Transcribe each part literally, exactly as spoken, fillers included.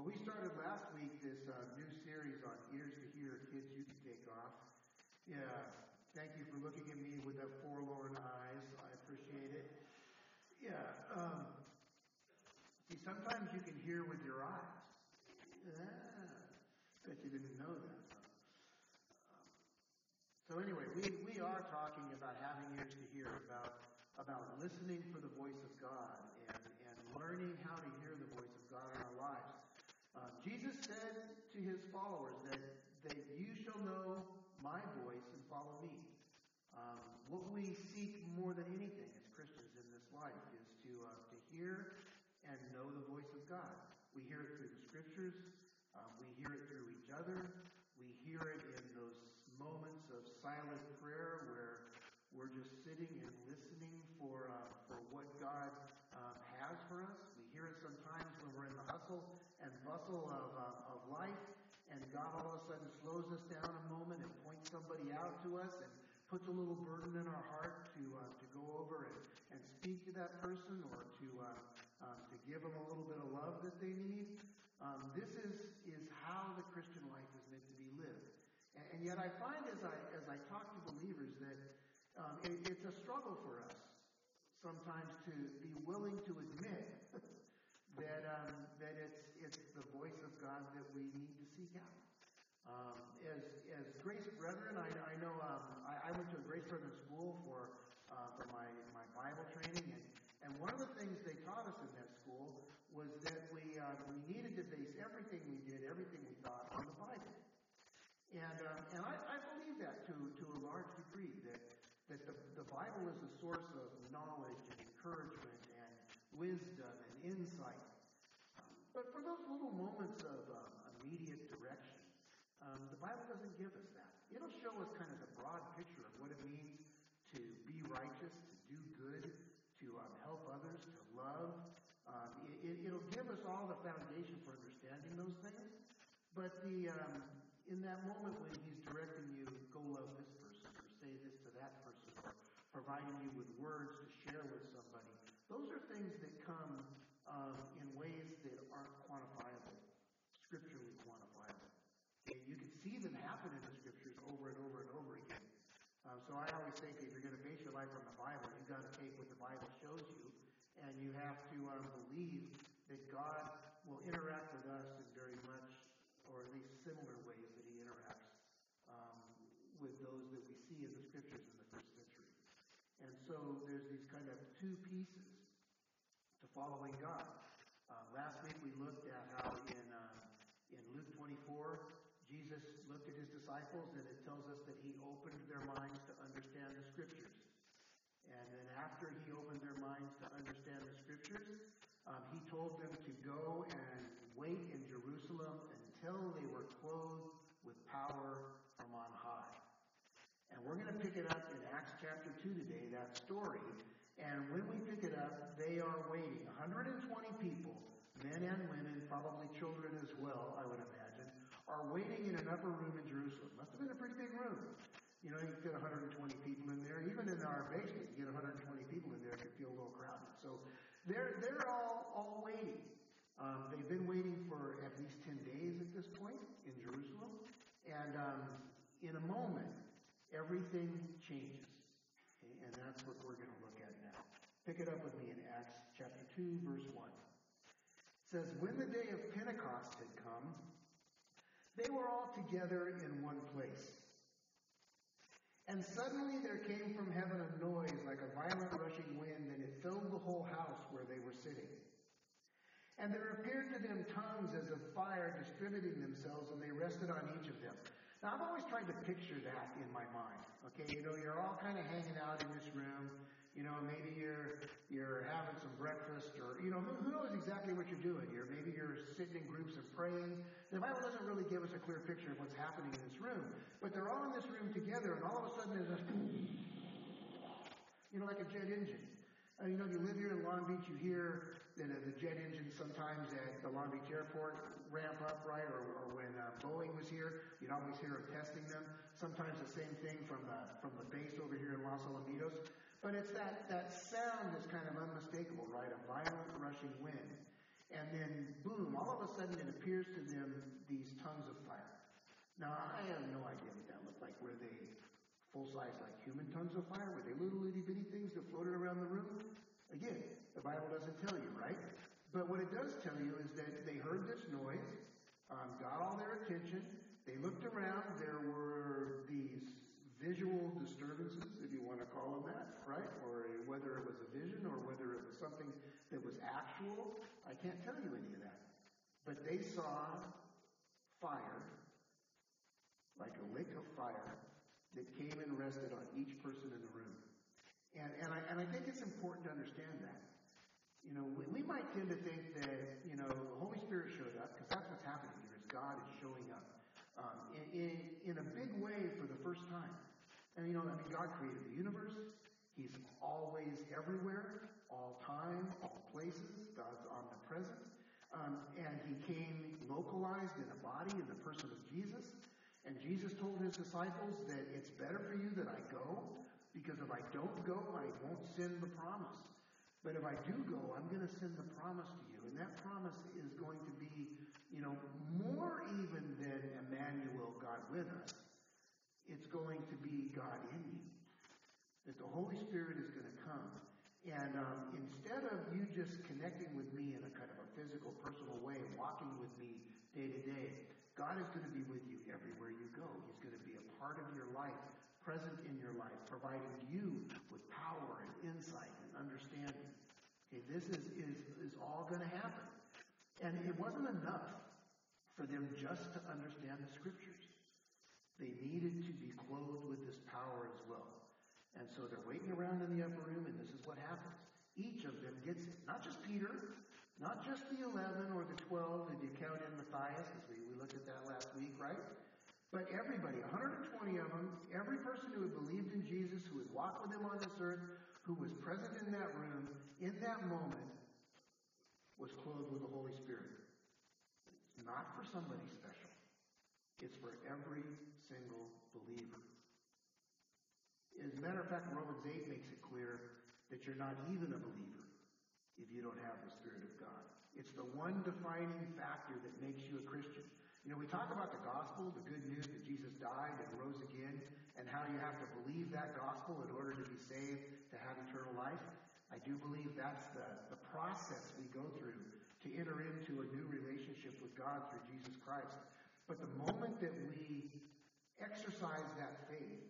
we started last week this uh, new series on ears to hear. Kids, you can take off. Yeah, thank you for looking at me with that forlorn eyes. I appreciate it. Yeah, um, see, sometimes you can hear with your eyes. Yeah, bet you didn't know that. So anyway, we, we are talking about having ears to hear, about about listening for the voice of God and, and learning how to hear the voice of God in our lives. Uh, Jesus said to his followers that, that you shall know my voice and follow me. Um, what we seek more than anything as Christians in this life is to uh, to hear and know the voice of God. We hear it through the Scriptures. Um, we hear it through each other. We hear it in those moments of silent prayer where we're just sitting and listening for uh, for what God um, has for us. We hear it sometimes when we're in the hustle and bustle of uh, of life, and God all of a sudden slows us down a moment and points somebody out to us and puts a little burden in our heart to uh, to go over and, and speak to that person or to uh, um, to give them a little bit of love that they need. Um, this is is how the Christian life is meant to be lived. And, and yet I find as I as I talk to believers that Um, it, it's a struggle for us sometimes to be willing to admit that um, that it's it's the voice of God that we need to seek out. Um, as as Grace Brethren, I, I know um, I, I went to a Grace Brethren school for uh, for my my Bible training, and, and one of the things they taught us in that school was that we uh, we needed to base everything we did, everything we thought, on the Bible. And um, and I, I believe that to to a large degree that. that the, the Bible is a source of knowledge and encouragement and wisdom and insight. Um, but for those little moments of um, immediate direction, um, the Bible doesn't give us that. It'll show us kind of the broad picture of what it means to be righteous, to do good, to um, help others, to love. Um, it, it'll give us all the foundation for understanding those things. But the um, in that moment when he's directing you, go love this person, or say this to that person, or providing you with words to share with somebody, those are things that come um, in ways that aren't quantifiable, scripturally quantifiable. Okay? You can see them happen in the Scriptures over and over and over again. Um, so I always think if you're going to base your life on the Bible, you've got to take what the Bible shows you, and you have to um, believe that God will interact with us in very much, or at least similar ways that he interacts um, with those that we see in the Scriptures in the first century. And so there's these kind of two pieces to following God. Uh, last week we looked at how in uh, in Luke twenty-four, Jesus looked at his disciples and it tells us that he opened their minds to understand the Scriptures. And then after he opened their minds to understand the Scriptures, um, he told them to go and wait in Jerusalem until they were clothed with power from on high. And we're going to pick it up in Acts chapter two today, that story. And when we pick it up, they are waiting. one hundred twenty people, men and women, probably children as well, I would imagine, are waiting in an upper room in Jerusalem. Must have been a pretty big room. You know, you can fit one hundred twenty people in there. Even in our basement, you get one hundred twenty people in there, it could feel a little crowded. So they're, they're all, all waiting. Um, they've been waiting for at least ten days at this point in Jerusalem. And um, in a moment, everything changes. Okay? And that's what we're going to look at now. Pick it up with me in Acts chapter two, verse one. It says, when the day of Pentecost had come, they were all together in one place. And suddenly there came from heaven a noise like a violent rushing wind, and it filled the whole house where they were sitting. And there appeared to them tongues as of fire distributing themselves, and they rested on each of them. Now, I've always tried to picture that in my mind. Okay, you know, you're all kind of hanging out in this room. You know, maybe you're you're having some breakfast, or, you know, who, who knows exactly what you're doing here. Maybe you're sitting in groups and praying. The Bible doesn't really give us a clear picture of what's happening in this room. But they're all in this room together, and all of a sudden there's a, you know, like a jet engine. Uh, you know, if you live here in Long Beach, you hear the, the jet engines sometimes at the Long Beach airport ramp up, right? Or, or when uh, Boeing was here, you'd always hear them testing them. Sometimes the same thing from the from the base over here in Los Alamitos. But it's that, that sound is kind of unmistakable, right? A violent rushing wind. And then, boom, all of a sudden it appears to them these tongues of fire. Now, I have no idea what that looked like. Were they full-size, like human tongues of fire? Were they little itty-bitty things that floated around the room? Again, the Bible doesn't tell you, right? But what it does tell you is that they heard this noise, um, got all their attention. They looked around. There were these visual disturbances, if you want to call them that, right? Or whether it was a vision or whether it was something that was actual. I can't tell you any of that. But they saw fire, like a lake of fire, that came and rested on each person in the room. And, and, I, and I think it's important to understand that. You know, we, we might tend to think that, you know, the Holy Spirit showed up, because that's what's happening here, is God is showing up um, in, in, in a big way for the first time. And, you know, I mean, God created the universe. He's always everywhere, all time, all places. God's omnipresent. Um, and he came localized in a body in the person of Jesus. And Jesus told his disciples that it's better for you that I go, because if I don't go, I won't send the promise. But if I do go, I'm going to send the promise to you. And that promise is going to be, you know, more even than Emmanuel, God with us. It's going to be God in you. That the Holy Spirit is going to come. And um, instead of you just connecting with me in a kind of a physical, personal way, walking with me day to day, God is going to be with you everywhere you go. He's going to be a part of your life, present in your life, providing you with power and insight and understanding. Okay, this is, is, is all going to happen. And it wasn't enough for them just to understand the Scriptures. They needed to be clothed with this power as well. And so they're waiting around in the upper room, and this is what happens. Each of them gets it. Not just Peter, not just the eleven or the twelve, if you count in Matthias, as we, we looked at that last week, right? But everybody, one hundred twenty of them, every person who had believed in Jesus, who had walked with him on this earth, who was present in that room, in that moment, was clothed with the Holy Spirit. It's not for somebody special. It's for every single believer. As a matter of fact, Romans eight makes it clear that you're not even a believer if you don't have the Spirit of God. It's the one defining factor that makes you a Christian. You know, we talk about the gospel, the good news that Jesus died and rose again, and how you have to believe that gospel in order to be saved, to have eternal life. I do believe that's the, the process we go through to enter into a new relationship with God through Jesus Christ. But the moment that we exercise that faith,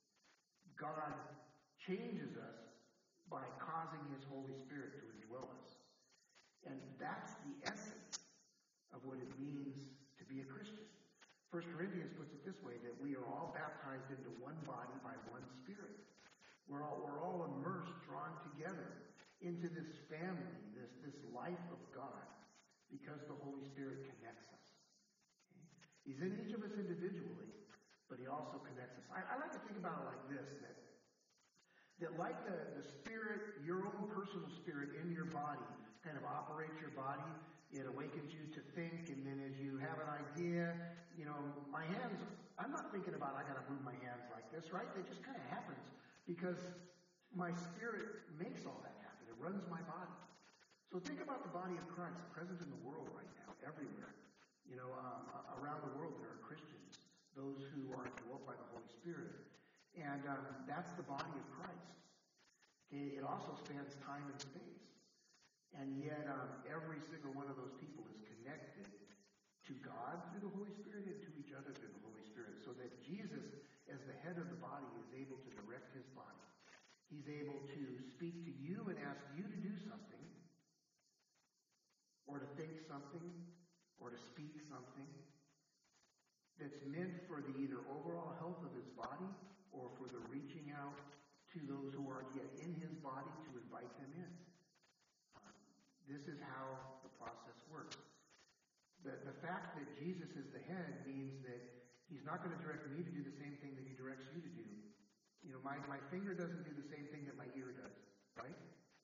God changes us by causing his Holy Spirit to indwell us. And that's the essence of what it means to be a Christian. First Corinthians puts it this way, that we are all baptized into one body by one Spirit. We're all, we're all immersed, drawn together into this family, this, this life of God, because the Holy Spirit connects us. Okay? He's in each of us individually, but he also connects us. I, I like to think about it like this, that, that like the, the Spirit, your own personal spirit in your body kind of operates your body, it awakens you to think, and then as you have an idea, you know, my hands, I'm not thinking about I got to move my hands like this, right? It just kind of happens because my spirit makes all that happen. It runs my body. So think about the body of Christ present in the world right now, everywhere. You know, um, around the world there are Christians, those who are indwelt by the Holy Spirit. And um, that's the body of Christ. Okay, it also spans time and space. And yet um, every single one of those people is connected to God through the Holy Spirit and to each other through the Holy Spirit. So that Jesus, as the head of the body, is able to direct his body. He's able to speak to you and ask you to do something, or to think something, or to speak something that's meant for the either overall health of his body or for the reaching out to those who aren't yet in his body to invite them in. Um, this is how the process works. The, the fact that Jesus is the head means that he's not going to direct me to do the same thing that he directs you to do. You know, my, my finger doesn't do the same thing that my ear does, right?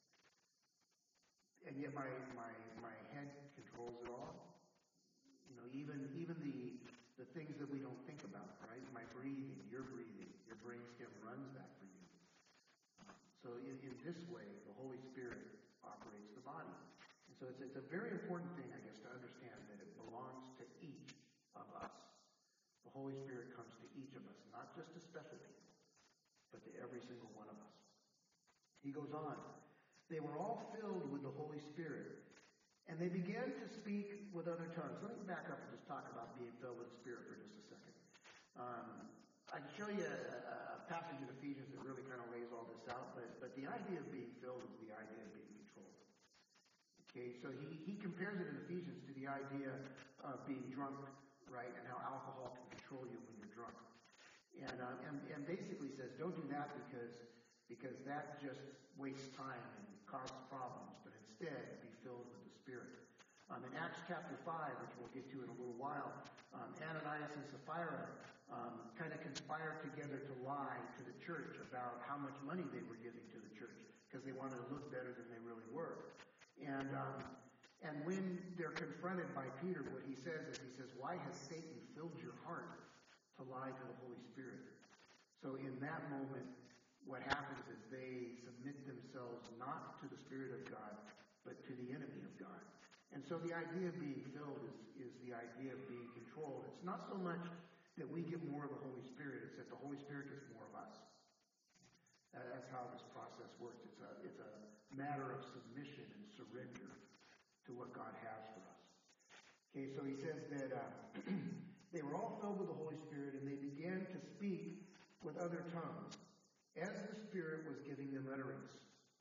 And yet my, my, my head controls it all. You know, even, even the, the things that we don't think about, right? My breathing, your breathing, your brainstem runs that for you. So in, in this way, the Holy Spirit operates the body. And so it's, it's a very important thing, I guess, to understand that it belongs to each of us. The Holy Spirit comes to each of us, not just to special people, but to every single one of us. He goes on. They were all filled with the Holy Spirit, and they began to speak with other tongues. Let me back up and just talk about being filled with the Spirit for just a second. Um, I can show you a, a passage in Ephesians that really kind of lays all this out, but, but the idea of being filled is the idea of being controlled. Okay, so he, he compares it in Ephesians to the idea of being drunk, right, and how alcohol can control you when you're drunk. And, uh, and, and basically says, don't do that because, because that just wastes time and causes problems, but instead be filled with the Spirit. Um, in Acts chapter five, which we'll get to in a little while, um, Ananias and Sapphira um, kind of conspired together to lie to the church about how much money they were giving to the church because they wanted to look better than they really were. And um, and when they're confronted by Peter, what he says is, he says, why has Satan filled your heart to lie to the Holy Spirit? So in that moment, what happens is they submit themselves not to the Spirit of God, but to the enemy of God. And so the idea of being filled is, is the idea of being controlled. It's not so much that we get more of the Holy Spirit, it's that the Holy Spirit gets more of us. That's how this process works. It's a, it's a matter of submission and surrender to what God has for us. Okay, so he says that uh, they were all filled with the Holy Spirit, and they began to speak with other tongues as the Spirit was giving them utterance.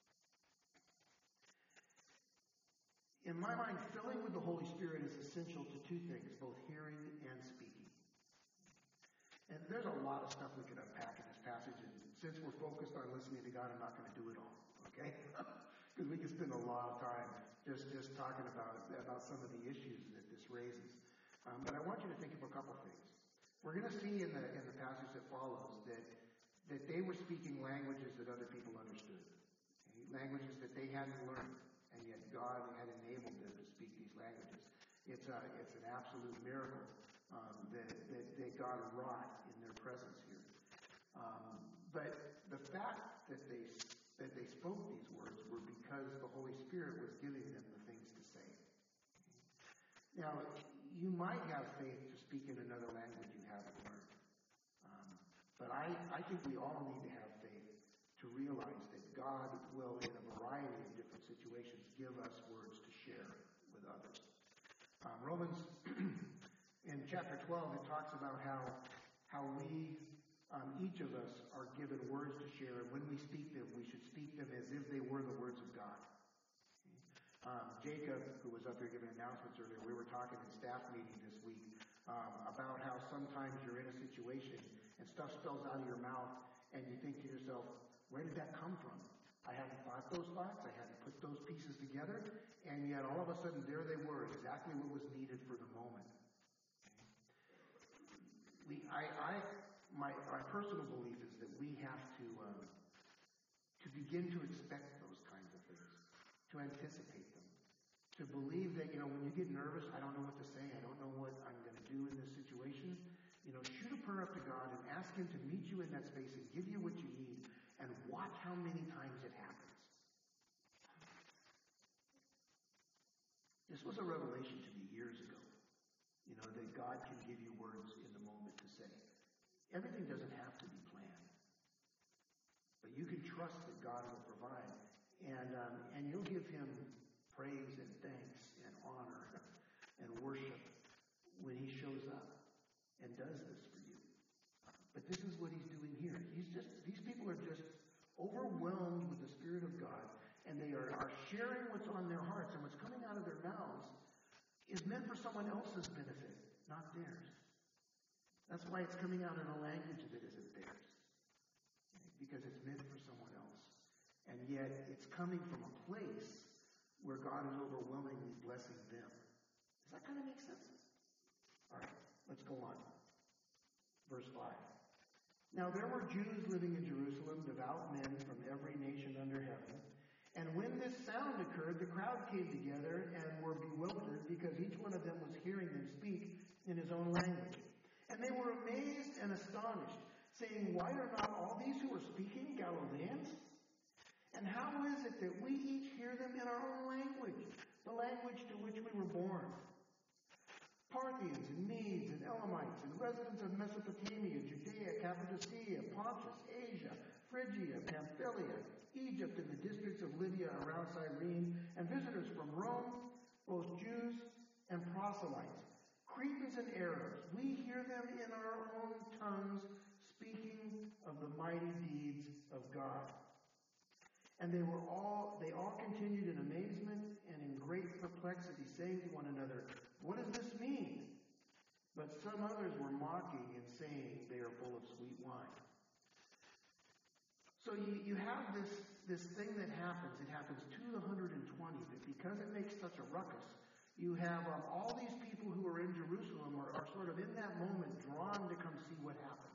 In my mind, filling with the Holy Spirit is essential to two things, both hearing and speaking. And there's a lot of stuff we could unpack in this passage, and since we're focused on listening to God, I'm not going to do it all, okay? Because we could spend a lot of time just, just talking about, about some of the issues that this raises. Um, but I want you to think of a couple things. We're going to see in the in the passage that follows that that they were speaking languages that other people understood, okay? Languages that they hadn't learned, and yet God had enabled them to speak these languages. It's a it's an absolute miracle um, that, that that God wrought in their presence here. Um, but the fact that they that they spoke these words were because the Holy Spirit was giving them the things to say. Now, you might have faith to speak in another language you haven't learned. Um, but I, I think we all need to have faith to realize that God will, in a variety of different situations, give us words to share with others. Um, Romans, in chapter twelve, it talks about how, how we, um, each of us, are given words to share, and when we speak them, we should speak them as if they were the words of God. Um, Jacob, who was up here giving announcements earlier, we were talking in staff meeting this week um, about how sometimes you're in a situation and stuff spills out of your mouth and you think to yourself, where did that come from? I hadn't thought those thoughts, I hadn't put those pieces together, and yet all of a sudden there they were, exactly what was needed for the moment. We, I, I, my, my personal belief is that we have to, um, to begin to expect those kinds of things, to anticipate them, to believe that, you know, when you get nervous, I don't know what to say, I don't know what I'm going to do in this situation. You know, shoot a prayer up to God and ask Him to meet you in that space and give you what you need, and watch how many times it happens. This was a revelation to me years ago, you know, that God can give you words in the moment to say. Everything doesn't have to be planned, but you can trust that God will provide, and um, and you'll give Him praise and thanks and honor and worship when He shows up and does this for you. But this is what He's doing here. He's just these people are just overwhelmed with the Spirit of God, and they are, are sharing what's on their hearts, and what's coming out of their mouths is meant for someone else's benefit, not theirs. That's why it's coming out in a language that isn't theirs, because it's meant for someone else. And yet it's coming from a place where God is overwhelmingly blessing them. Does that kind of make sense? All right, let's go on. Verse five. Now there were Jews living in Jerusalem, devout men from every nation under heaven. And when this sound occurred, the crowd came together and were bewildered because each one of them was hearing them speak in his own language. And they were amazed and astonished, saying, why are not all these who are speaking Galileans? And how is it that we each hear them in our own language? the language to which we were born. Parthians and Medes and Elamites and residents of Mesopotamia, Judea, Cappadocia, Pontus, Asia, Phrygia, Pamphylia, Egypt and the districts of Libya around Cyrene, and visitors from Rome, both Jews and proselytes, Cretans and Arabs. We hear them in our own tongues speaking of the mighty deeds of God. And they were all they all continued in amazement and in great perplexity, saying to one another, "What does this mean?" But some others were mocking and saying, "They are full of sweet wine." So you, you have this, this thing that happens. It happens to the one hundred twenty, but because it makes such a ruckus, you have um, all these people who are in Jerusalem are, are sort of in that moment drawn to come see what happened.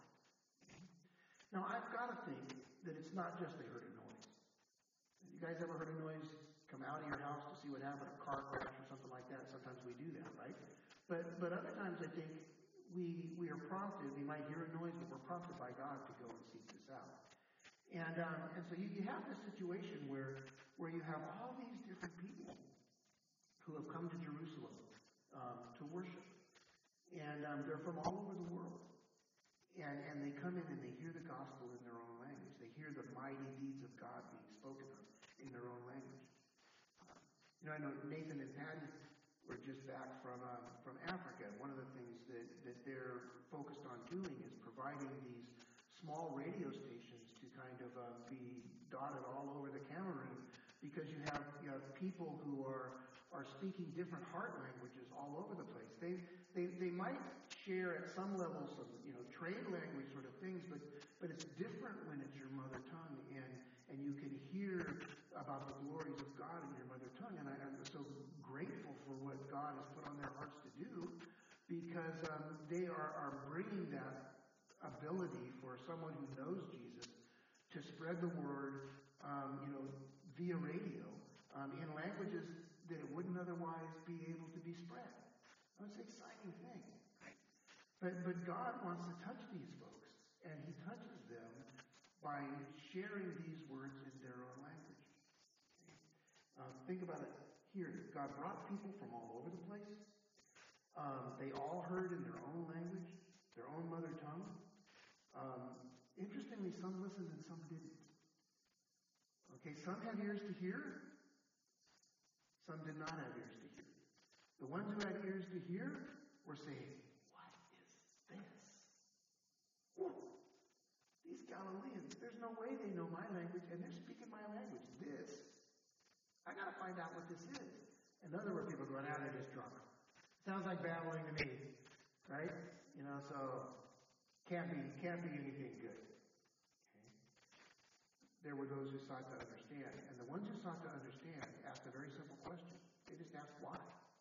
Now, I've got to think that it's not just they heard a noise. You guys ever heard a noise come out of your house to see what happened, a car crash or something like that? Sometimes we do that, right? But but other times I think we we are prompted, we might hear a noise, but we're prompted by God to go and seek this out. And um, and so you, you have this situation where where you have all these different people who have come to Jerusalem um, to worship. And um, they're from all over the world. And and they come in and they hear the gospel in their own language. They hear the mighty deeds of God being spoken of in their own language. Um, you know, I know Nathan and Patty were just back from um, from Africa. One of the things that, that they're focused on doing is providing these small radio stations to kind of um, be dotted all over the Cameroon, because you have you have people who are are speaking different heart languages all over the place. They they they might share at some level some you know trade language sort of things, but but it's different when it's your mother tongue, and and you can hear about the glories of God in your mother tongue. And I, I'm so grateful for what God has put on their hearts to do, because um, they are are bringing that ability for someone who knows Jesus to spread the word, um, you know, via radio um, in languages that it wouldn't otherwise be able to be spread. That's an exciting thing. But but God wants to touch these folks, and He touches them by sharing these words in their own language. Um, think about it here. God brought people from all over the place. Um, they all heard in their own language, their own mother tongue. Um, interestingly, some listened and some didn't. Okay, some had ears to hear. Some did not have ears to hear. The ones who had ears to hear were saying, "What is this? Whoa, these Galileans, there's no way they know my language, and they're speaking my language. This, I got to find out what this is." And those were people going, "Ah, they're just drunk. Sounds like babbling to me," right? You know, so can't be can't be anything good. Okay. There were those who sought to understand, and the ones who sought to understand asked a very simple question. They just asked why.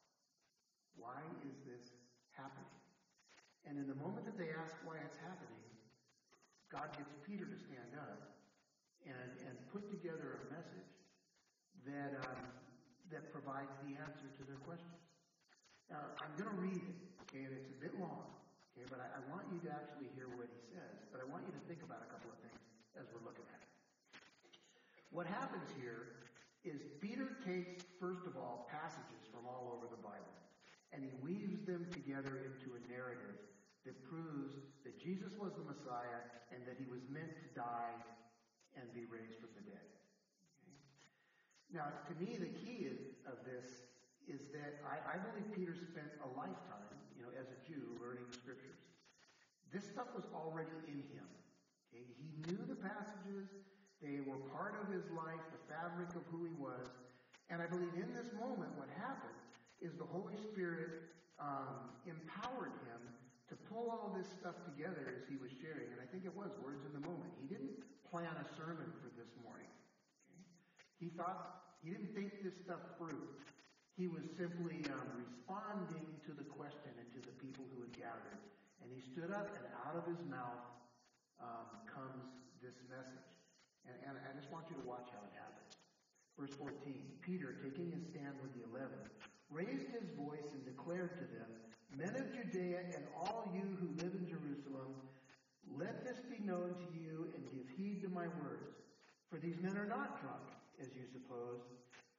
Why is this happening? And in the moment that they ask why it's happening, God gets Peter to stand up and, and put together a message that um, that provides the answer to their questions. Now, I'm going to read it, okay, and it's a bit long, okay, but I, I want you to actually hear what he says, but I want you to think about a couple of things as we're looking at it. What happens here is Peter takes, first of all, passages from all over the Bible, and he weaves them together into a narrative that proves that Jesus was the Messiah and that he was meant to die and be raised from the dead. Okay? Now, to me, the key is, of this is that I, I believe Peter spent a lifetime, you know, as a Jew, learning the Scriptures. This stuff was already in him. Okay? He knew the passages. They were part of his life, the fabric of who he was. And I believe in this moment what happened is the Holy Spirit um, empowered him to pull all this stuff together as he was sharing. And I think it was words in the moment. He didn't plan a sermon for this morning. Okay? He thought, he didn't think this stuff through. He was simply um, responding to the question and to the people who had gathered. And he stood up, and out of his mouth um, comes this message. And, and I just want you to watch how it happens. Verse fourteen, Peter, taking his stand with the eleven, raised his voice and declared to them, "Men of Judea and all you who live in Jerusalem, let this be known to you and give heed to my words. For these men are not drunk, as you suppose,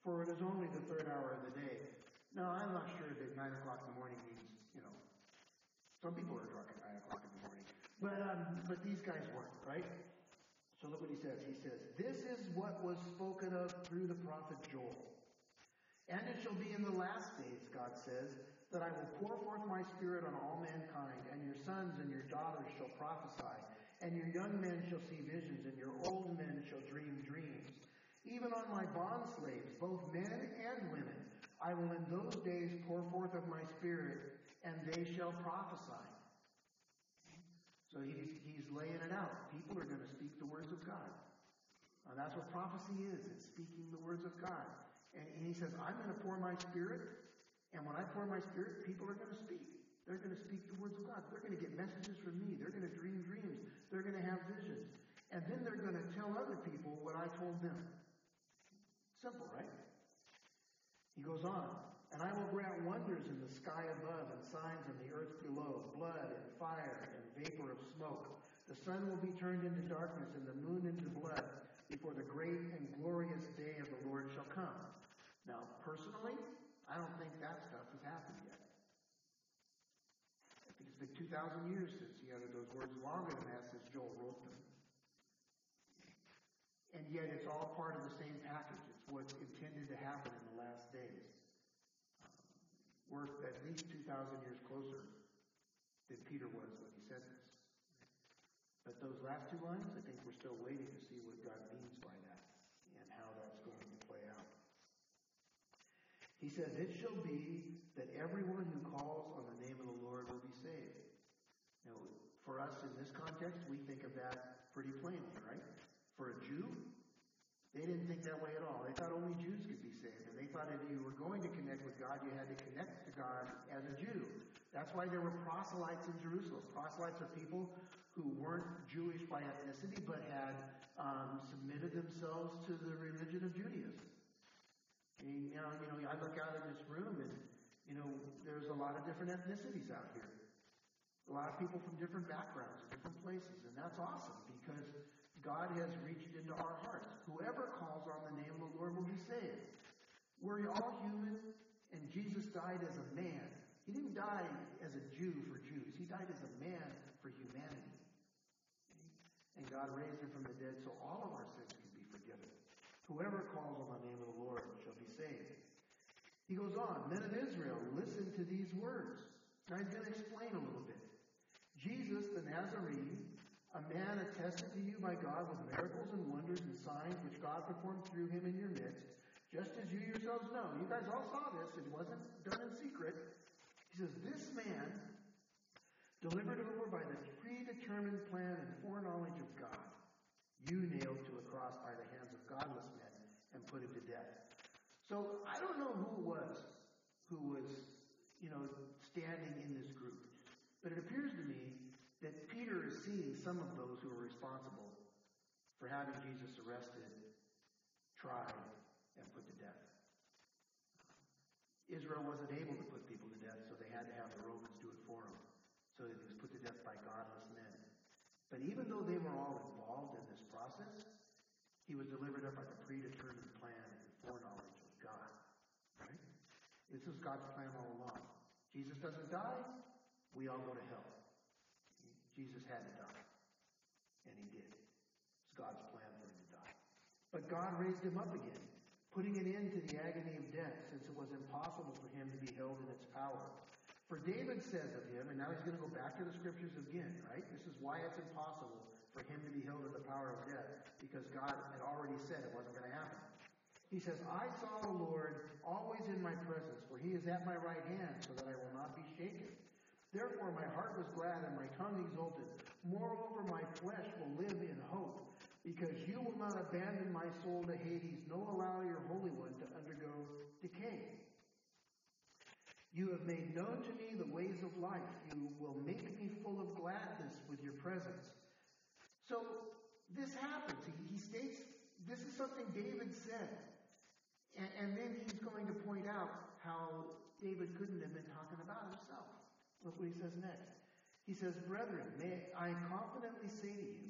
for it is only the third hour of the day. Now, I'm not sure that nine o'clock in the morning means, you know, some people are drunk at nine o'clock in the morning. But, um, but these guys weren't, right? So look what he says. He says, this is what was spoken of through the prophet Joel. And it shall be in the last days, God says, that I will pour forth my spirit on all mankind, and your sons and your daughters shall prophesy, and your young men shall see visions, and your old men shall dream dreams. Even on my bondslaves, both men and women, I will in those days pour forth of my spirit, and they shall prophesy. So he's, he's laying it out. People are going to speak the words of God. Uh, that's what prophecy is. It's speaking the words of God. And, and he says, I'm going to pour my spirit, and when I pour my spirit, people are going to speak. They're going to speak the words of God. They're going to get messages from me. They're going to dream dreams. They're going to have visions. And then they're going to tell other people what I told them. Simple, right? He goes on, and I will grant wonders in the sky above and signs in the earth below, blood and fire and vapor of smoke. The sun will be turned into darkness and the moon into blood before the great and glorious day of the Lord shall come. Now, personally, I don't think that stuff has happened yet. I think it's been two thousand years since he uttered those words, longer than that since Joel wrote them. And yet it's all part of the same package. It's what's intended to happen in the last days. Um, we're at least two thousand years closer than Peter was when he said this. But those last two lines, I think we're still waiting to see what God means by that and how that's going to play out. He says, it shall be that everyone who calls on the name of the Lord will be saved. Now, for us in this context, we think of that pretty plainly, right? For a Jew, they didn't think that way at all. They thought only Jews could be saved. And they thought if you were going to connect with God, you had to connect to God as a Jew. That's why there were proselytes in Jerusalem. Proselytes are people who weren't Jewish by ethnicity, but had um, submitted themselves to the religion of Judaism. And, you know, you know, I look out in this room, and you know, there's a lot of different ethnicities out here. A lot of people from different backgrounds, different places, and that's awesome because God has reached into our hearts. Whoever calls on the name of the Lord will be saved. We're all human, and Jesus died as a man. He didn't die as a Jew for Jews. He died as a man for humanity. And God raised him from the dead so all of our sins can be forgiven. Whoever calls on the name of the Lord shall be saved. He goes on, men of Israel, listen to these words. Now he's going to explain a little bit. Jesus the Nazarene, a man attested to you by God with miracles and wonders and signs which God performed through him in your midst, just as you yourselves know. You guys all saw this. It wasn't done in secret. He says, this man, delivered over by the predetermined plan and foreknowledge of God, you nailed to a cross by the hands of godless men and put him to death. So I don't know who it was who was, you know, standing in this group. But it appears to me that Peter is seeing some of those who are responsible for having Jesus arrested, tried, and put to death. Israel wasn't able to put people to death, so they had to have the Romans do it for them. So that he was put to death by godless men. But even though they were all involved in this process, he was delivered up by the predetermined plan and foreknowledge of God. Right? This is God's plan all along. Jesus doesn't die, we all go to hell. Jesus had to die. And he did. It's God's plan for him to die. But God raised him up again, putting an end to the agony of death, since it was impossible for him to be held in its power. For David says of him, and now he's going to go back to the scriptures again, right? This is why it's impossible for him to be held in the power of death, because God had already said it wasn't going to happen. He says, I saw the Lord always in my presence, for he is at my right hand, so that I will not be shaken. Therefore my heart was glad and my tongue exulted. Moreover, my flesh will live in hope, because you will not abandon my soul to Hades, nor allow your Holy One to undergo decay. You have made known to me the ways of life. You will make me full of gladness with your presence. So this happens. He, he states this is something David said. And, and then he's going to point out how David couldn't have been talking about himself. Look what he says next. He says, brethren, may I confidently say to you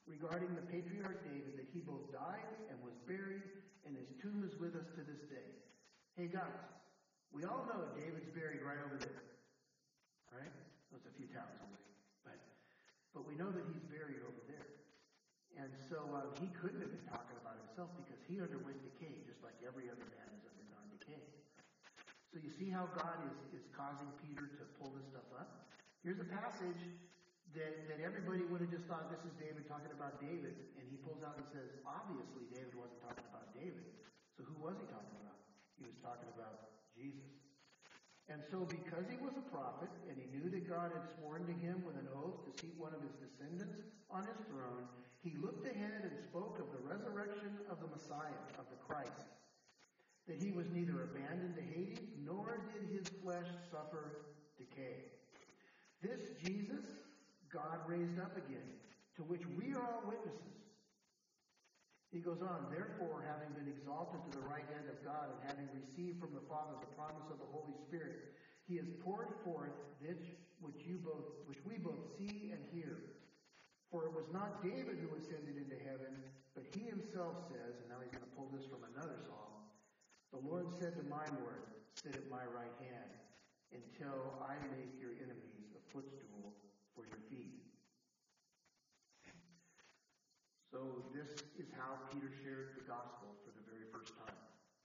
regarding the patriarch David, that he both died and was buried, and his tomb is with us to this day. Hey guys, we all know David's buried right over there. Right? That's a few towns away. But but we know that he's buried over there. And so uh, he couldn't have been talking about himself because he underwent decay just like every other man has undergone decay. So you see how God is, is causing Peter to pull this stuff up? Here's a passage that, that everybody would have just thought this is David talking about David. And he pulls out and says, obviously David wasn't talking about David. So who was he talking about? He was talking about Jesus. And so because he was a prophet, and he knew that God had sworn to him with an oath to seat one of his descendants on his throne, he looked ahead and spoke of the resurrection of the Messiah, of the Christ, that he was neither abandoned to Hades, nor did his flesh suffer decay. This Jesus, God raised up again, to which we are all witnesses. He goes on, therefore, having been exalted to the right hand of God, and having received from the Father the promise of the Holy Spirit, he has poured forth this which you both, which we both see and hear. For it was not David who ascended into heaven, but he himself says, and now he's going to pull this from another psalm, the Lord said to my Lord, sit at my right hand, until I make your enemies a footstool for your feet. So this is how Peter shared the gospel for the very first time.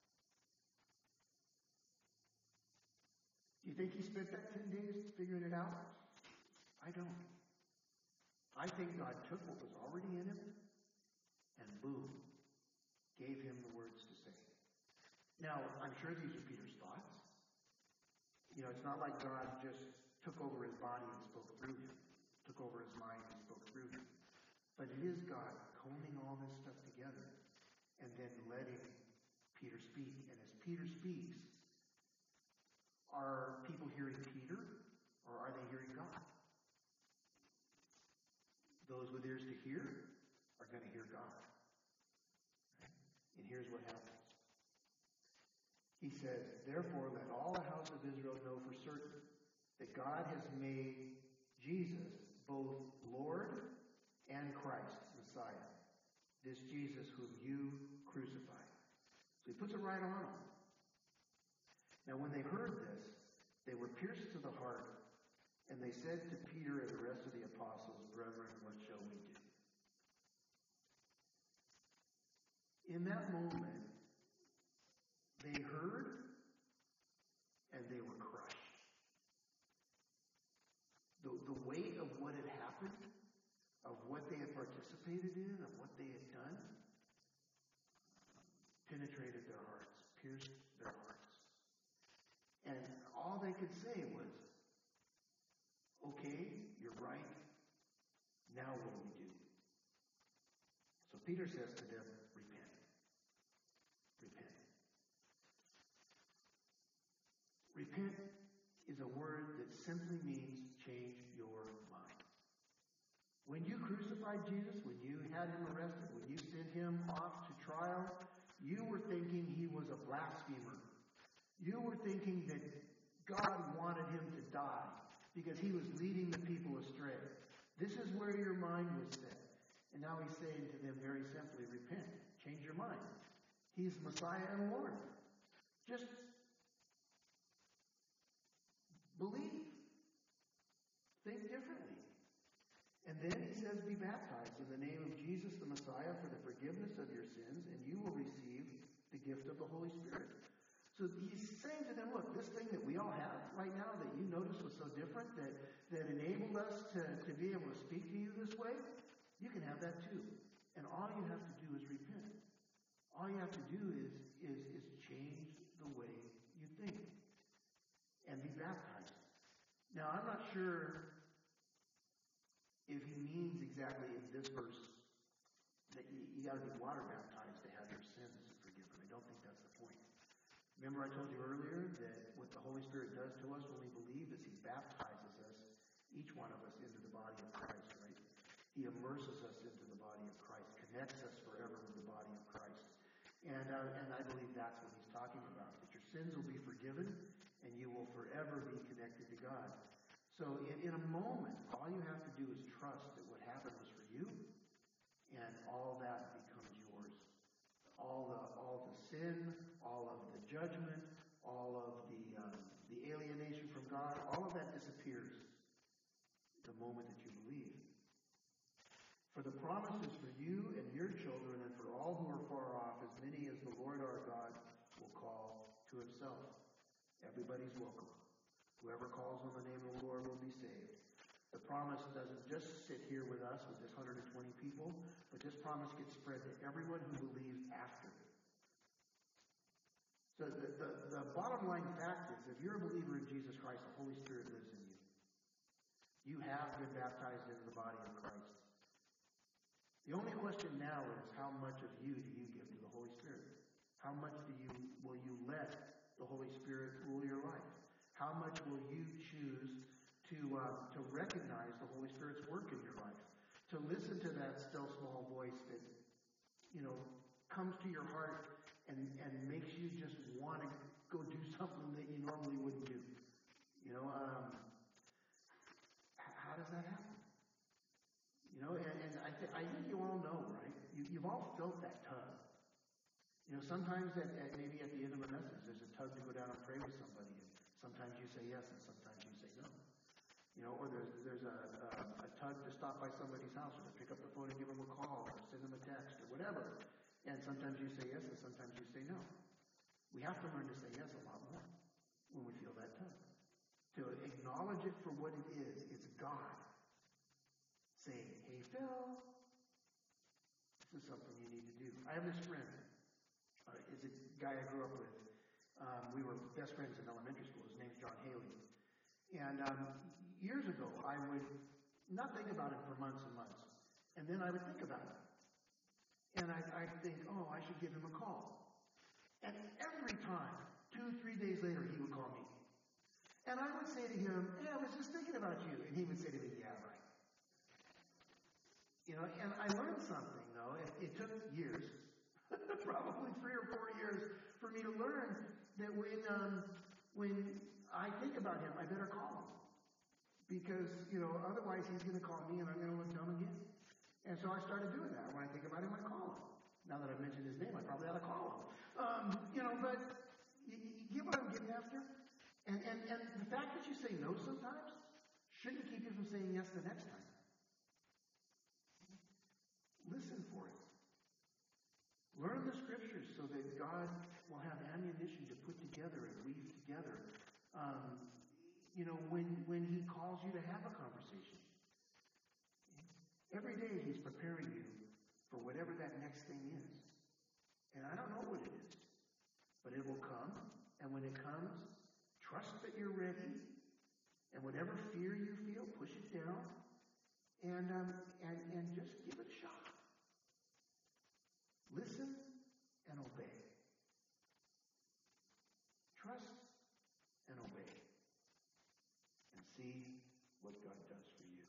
Do you think he spent that ten days figuring it out? I don't. I think God took what was already in him and boom, gave him the words to say. Now, I'm sure these are Peter's thoughts. You know, it's not like God just took over his body and spoke through him, took over his mind and spoke through him. But it is God combing all this stuff together and then letting Peter speak. And as Peter speaks, are people hearing Peter or are they hearing God? Those with ears to hear are going to hear God. And here's what happens. He says, therefore, let all the house of Israel know for certain that God has made Jesus both Lord and Christ, Messiah. This Jesus whom you crucified. So he puts it right on them. Now when they heard this, they were pierced to the heart, and they said to Peter and the rest of the apostles, brethren, what shall we do? In that moment, they heard and they were crushed. The, the weight of what had happened, of what they had participated in, of what they had done, penetrated their hearts, pierced their hearts. And all they could say was, okay, you're right. Now what do we do? So Peter says to them, repent. Repent. Repent is a word that simply means change your mind. When you crucified Jesus, when you had him arrested, when you sent him off to trial, you were thinking he was a blasphemer. You were thinking that God wanted him to die because he was leading the people astray. This is where your mind was set. And now he's saying to them very simply, repent. Change your mind. He's Messiah and Lord. Just believe. Think differently. And then he says, be baptized in the name of Jesus the Messiah for the forgiveness of your sins, and you will receive the gift of the Holy Spirit. So he's saying to them, look, this thing that we all have right now that you noticed was so different, that, that enabled us to, to be able to speak to you this way, you can have that too. And all you have to do is repent. All you have to do is, is, is change the way you think and be baptized. Now, I'm not sure if he means exactly in this verse that you, you got to be water baptized to have your sins forgiven. I don't think that's the point. Remember I told you earlier that what the Holy Spirit does to us when we believe is he baptizes us, each one of us, into the body of Christ, right? He immerses us into the body of Christ, connects us forever with the body of Christ. And, uh, and I believe that's what he's talking about, that your sins will be forgiven and you will forever be connected to God. So in, in a moment, all you have to do is trust that what happened was for you and all that becomes yours. All the all the sin, all of the judgment, all of the um, the alienation from God, all of that disappears the moment that you believe. For the promise is for you and your children and for all who are far off, as many as the Lord our God will call to himself. Everybody's welcome. Whoever calls on the name of the Lord will be saved. The promise doesn't just sit here with us, with this one hundred twenty people, but this promise gets spread to everyone who believes after. So the, the, the bottom line fact is, if you're a believer in Jesus Christ, the Holy Spirit lives in you. You have been baptized into the body of Christ. The only question now is, how much of you do you give to the Holy Spirit? How much do you will you let the Holy Spirit rule your life? How much will you choose to uh, to recognize the Holy Spirit's work in your life? To listen to that still small voice that, you know, comes to your heart and, and makes you just want to go do something that you normally wouldn't do. You know, um, how does that happen? You know, and, and I, th- I think you all know, right? You, you've all felt that tug. You know, sometimes at, at maybe at the end of a message, there's a tug to go down and pray with somebody. And sometimes you say yes, and sometimes you say no. You know, or there's there's a, a, a tug to stop by somebody's house, or to pick up the phone and give them a call, or send them a text, or whatever. And sometimes you say yes, and sometimes you say no. We have to learn to say yes a lot more when we feel that tug. To acknowledge it for what it is. It's God saying, hey, Phil, this is something you need to do. I have this friend. Uh, it's a guy I grew up with. Um, we were best friends in elementary school. His name's John Haley. And um, years ago, I would not think about him for months and months. And then I would think about him. And I'd, I'd think, oh, I should give him a call. And every time, two, three days later, he would call me. And I would say to him, hey, I was just thinking about you. And he would say to me, yeah, right. You know, and I learned something, though. It, it took years, probably three or four years, for me to learn that when um, when I think about him, I better call him. Because, you know, otherwise he's going to call me and I'm going to look dumb again. And so I started doing that. When I think about him, I call him. Now that I've mentioned his name, I probably ought to call him. Um, you know, but you, you get what I'm getting after? And, and, and the fact that you say no sometimes shouldn't keep you from saying yes the next time. Listen for it. Learn the scriptures so that God will have ammunition to put together and weave together. Um, you know, when, when he calls you to have a conversation. Every day he's preparing you for whatever that next thing is. And I don't know what it is, but it will come. And when it comes, trust that you're ready. And whatever fear you feel, push it down. And, um, and, and just give it a shot. Listen and obey. Trust and obey. And see what God does for you.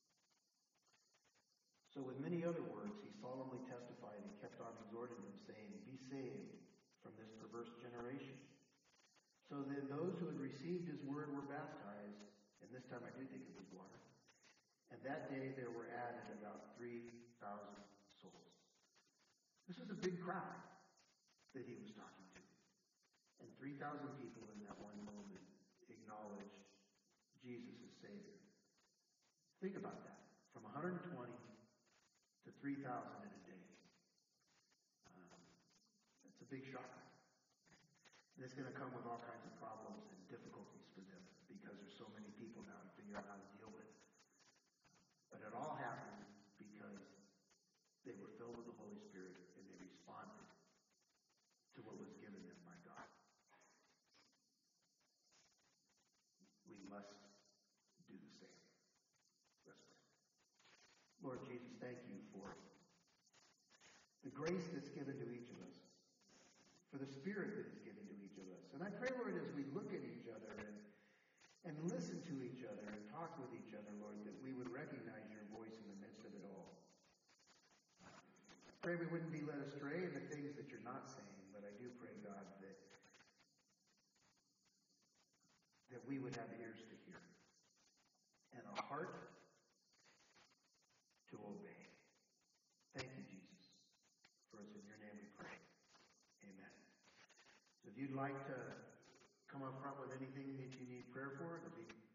So with many other words, he solemnly testified and kept on exhorting them, saying, be saved from this perverse generation. So then those who had received his word were baptized, and this time I do think it was water. And that day there were added about three thousand souls. This is a big crowd that he was talking to. And three thousand people in that one moment acknowledged Jesus as Savior. Think about that. From one hundred twenty to three thousand in a day. Um, that's a big shock. And it's going to come with all kinds of problems and difficulties for them because there's so many people now to figure out how to deal with. But it all happened because they were filled with the Holy Spirit and they responded to what was given them by God. We must do the same. Let's pray. Lord Jesus, thank you for the grace that's given to each of us, for the Spirit that is given to each of us. And I pray, Lord, as we look at each other and, and listen to each other and talk with each other, Lord, that we would recognize your voice in the midst of it all. I pray we wouldn't be led astray in the things that you're not saying, but I do pray, God, that, that we would have ears to hear and a heart to obey. Thank you. If you'd like to come up front with anything that you need prayer for, it'll be